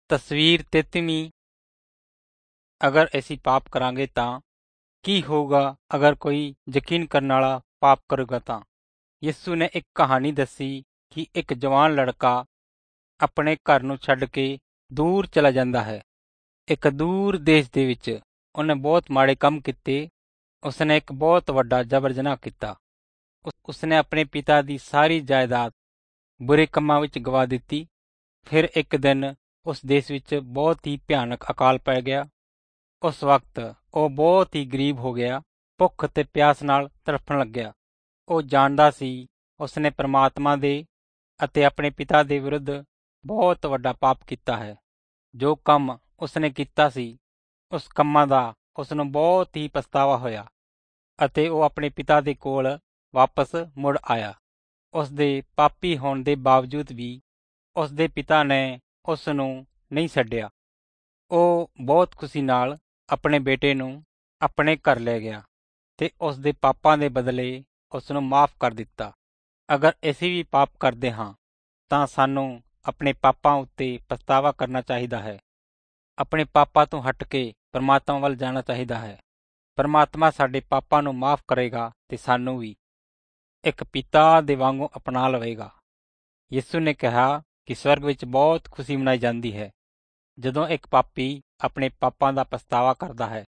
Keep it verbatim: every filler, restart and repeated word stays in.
ਤਸਵੀਰ ਤੇਤਵੀਂ। ਅਗਰ ਅਸੀਂ ਪਾਪ ਕਰਾਂਗੇ ਤਾਂ ਕੀ ਹੋਊਗਾ ਅਗਰ ਕੋਈ ਯਕੀਨ ਕਰਨ ਵਾਲਾ ਪਾਪ ਕਰੂਗਾ ਤਾਂ। ਯਿਸੂ ਨੇ ਇੱਕ ਕਹਾਣੀ ਦੱਸੀ ਕਿ ਇੱਕ ਜਵਾਨ ਲੜਕਾ ਆਪਣੇ ਘਰ ਨੂੰ ਛੱਡ ਕੇ ਦੂਰ ਚਲਾ ਜਾਂਦਾ ਹੈ। ਇੱਕ ਦੂਰ ਦੇਸ਼ ਦੇ ਵਿੱਚ ਉਹਨੇ ਬਹੁਤ ਮਾੜੇ ਕੰਮ ਕੀਤੇ। ਉਸਨੇ ਇੱਕ ਬਹੁਤ ਵੱਡਾ ਜਬਰ ਜਨਾਹ ਕੀਤਾ। ਉਸ- ਉਸਨੇ ਆਪਣੇ ਪਿਤਾ ਦੀ ਸਾਰੀ ਜਾਇਦਾਦ ਬੁਰੇ ਕੰਮਾਂ ਵਿੱਚ ਗਵਾ ਦਿੱਤੀ। ਫਿਰ ਇੱਕ ਦਿਨ ਉਸ ਦੇਸ਼ ਵਿੱਚ ਬਹੁਤ ਹੀ ਭਿਆਨਕ ਅਕਾਲ ਪੈ ਗਿਆ। ਉਸ ਵਕਤ ਉਹ ਬਹੁਤ ਹੀ ਗਰੀਬ ਹੋ ਗਿਆ, ਭੁੱਖ ਅਤੇ ਪਿਆਸ ਨਾਲ ਤੜਫਣ ਲੱਗਿਆ। ਉਹ ਜਾਣਦਾ ਸੀ ਉਸਨੇ ਪ੍ਰਮਾਤਮਾ ਦੇ ਅਤੇ ਆਪਣੇ ਪਿਤਾ ਦੇ ਵਿਰੁੱਧ ਬਹੁਤ ਵੱਡਾ ਪਾਪ ਕੀਤਾ ਹੈ। ਜੋ ਕੰਮ ਉਸਨੇ ਕੀਤਾ ਸੀ ਉਸ ਕੰਮਾਂ ਦਾ ਉਸਨੂੰ ਬਹੁਤ ਹੀ ਪਛਤਾਵਾ ਹੋਇਆ ਅਤੇ ਉਹ ਆਪਣੇ ਪਿਤਾ ਦੇ ਕੋਲ ਵਾਪਸ ਮੁੜ ਆਇਆ। ਉਸ ਦੇ ਪਾਪੀ ਹੋਣ ਦੇ ਬਾਵਜੂਦ ਵੀ ਉਸ ਦੇ ਪਿਤਾ ਨੇ ਉਸ ਨੂੰ ਨਹੀਂ ਛੱਡਿਆ। ਉਹ ਬਹੁਤ ਖੁਸ਼ੀ ਨਾਲ ਆਪਣੇ ਬੇਟੇ ਨੂੰ ਆਪਣੇ ਘਰ ਲੈ ਗਿਆ ਤੇ ਉਸ ਦੇ ਪਾਪਾਂ ਦੇ ਬਦਲੇ ਉਸ ਨੂੰ ਮਾਫ਼ ਕਰ ਦਿੱਤਾ। ਅਗਰ ਅਸੀਂ ਵੀ ਪਾਪ ਕਰਦੇ ਹਾਂ ਤਾਂ ਸਾਨੂੰ ਆਪਣੇ ਪਾਪਾਂ ਉੱਤੇ ਪਛਤਾਵਾ ਕਰਨਾ ਚਾਹੀਦਾ ਹੈ। ਆਪਣੇ ਪਾਪਾਂ ਤੋਂ ਹਟ ਕੇ ਪਰਮਾਤਮਾ ਵੱਲ ਜਾਣਾ ਚਾਹੀਦਾ ਹੈ। ਪਰਮਾਤਮਾ ਸਾਡੇ ਪਾਪਾਂ ਨੂੰ ਮਾਫ਼ ਕਰੇਗਾ ਤੇ ਸਾਨੂੰ ਵੀ ਇੱਕ ਪਿਤਾ ਦੇ ਵਾਂਗੂ ਅਪਣਾ ਲਵੇਗਾ। ਯਿਸੂ ਨੇ ਕਿਹਾ ਕਿ ਸਵਰਗ ਵਿੱਚ ਬਹੁਤ ਖੁਸ਼ੀ ਮਨਾਈ ਜਾਂਦੀ ਹੈ ਜਦੋਂ ਇੱਕ ਪਾਪੀ ਆਪਣੇ ਪਾਪਾਂ ਦਾ ਪਛਤਾਵਾ ਕਰਦਾ ਹੈ